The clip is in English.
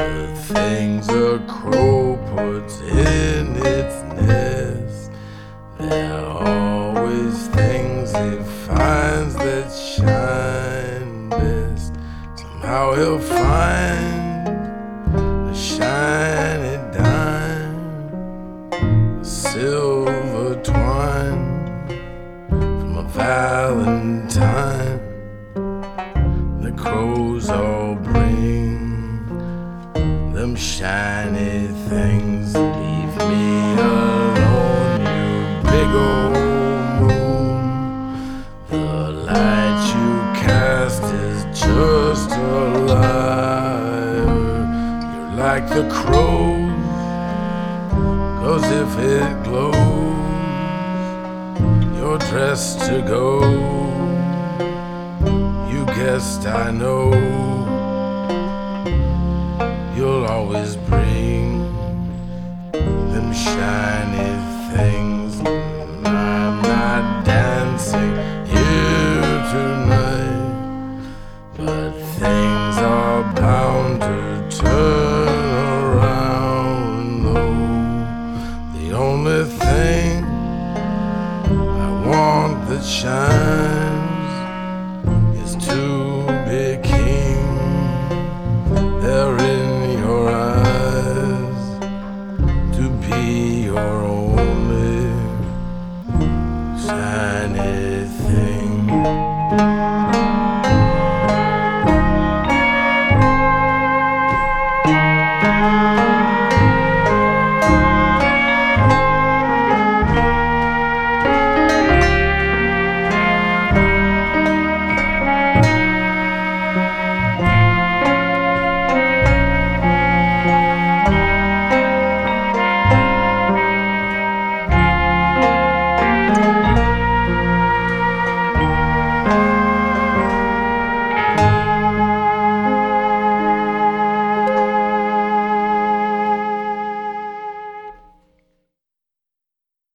The things a crow puts in its nest, there are always things it finds that shine best. Somehow he'll find a shiny dime, a silver twine from a valentine. The crows all bring them shiny things. Leave me alone, you big old moon. The light you cast is just a liar. You're like the crows, 'cause if it glows, you're dressed to go. You guessed I know, you'll always bring them shiny things.